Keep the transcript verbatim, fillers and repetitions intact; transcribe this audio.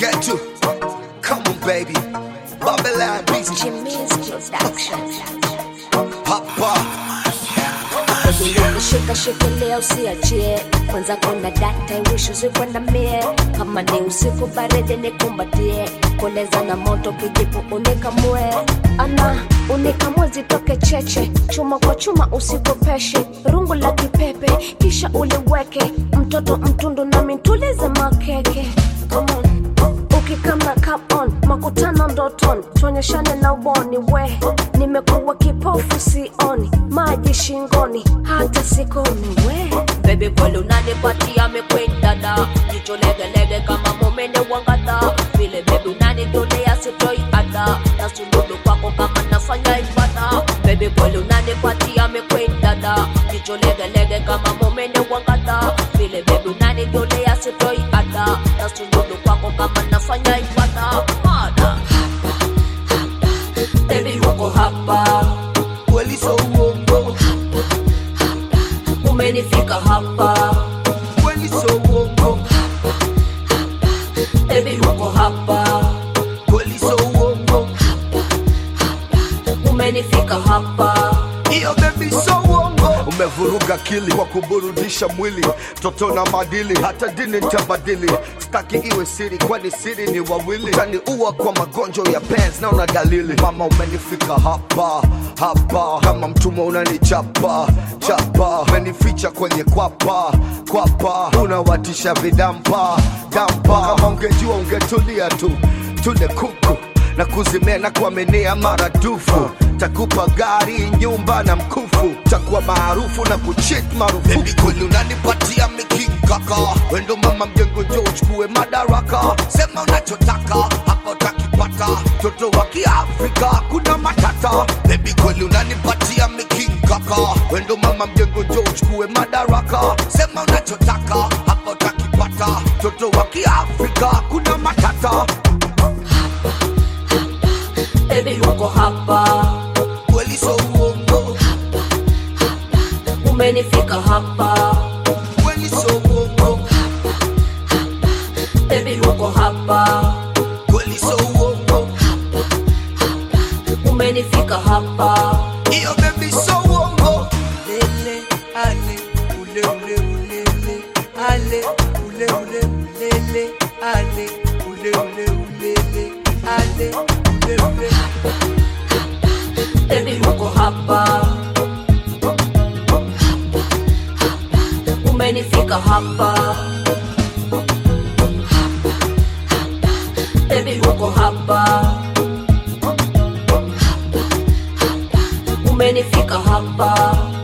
get to. Come on, baby. Babylon Beats. Jimmy's production. Papa. Shika shika leo usiachie, kwanza kuna data wish usikwenda mie, kama ni usiku baridi nikumbatie, koleza na moto kijipu unikamue, ana unikamue zitoke cheche, chuma kwa chuma usikopeshe, rungu la kipepe kisha uliweke, mtoto mtundu na mintulize makeke. Come on, ukikama come on, makutano ndoton, tuonyeshane na uboni we, nimekuwa kipofu sioni, maji shingoni, hata sikoni we. Baby kwelu nani pati amekwenda da, jicho lege lege kama momene wangata, vile baby nani dole ya sitoi ada, na suludu kwako kama nafanya ibada. Baby kwelu nani pati amekwenda da, jicho lege lege kama momene wangata, vile baby nani dole ya sitoi ada, na suludu kwako kama nafanya ibada. Mada baby wako hapa, Kweli so uongo. umenifika hapa. Kweli so uongo. Baby wako hapa, Kweli so uongo. umenifika hapa. Iyo baby so uongo. Umevuruga akili kwa kuburudisha mwili, toto na madili, hata dini nitabadili. Staki iwe siri, kwani siri ni wawili. Utaniua kwa magonjwa ya pens na una dalili. Mama umenifika hapa, hapa kama mtumwa unanichapa, chapa. Umenificha kwenye kwapa, kwapa. Unawatisha vidampa, dampa. Kama ungejua ungetulia tu, tule kuku na kuzimea na kuaminia maradufu. Takupa gari, nyumba na mkufu, takuwa maarufu na kuchit marufuku. Baby kweli unanipatia mikikaka, wendo mama mjengo njoo uchukue madaraka. Sema unachotaka, hapa utakipata, toto wa kiafrika kuna matata. Baby kweli unanipatia mikikaka, wendo mama mjengo njoo uchukue madaraka. Sema unachotaka, hapa utakipata, toto wa kiafrika kuna matata. Baby wako hapa, Kweli so uongo. umenifika hapa. Kweli so uongo. Baby wako hapa, Kweli so uongo. umenifika hapa. Iyo baby so uongo. Lele, ale, ule ule ulele, ale, ule ule ulele, ale, ule ule ulele, ale, ule ule. Baby wako hapa, umenifika hapa. Baby wako hapa, umenifika hapa.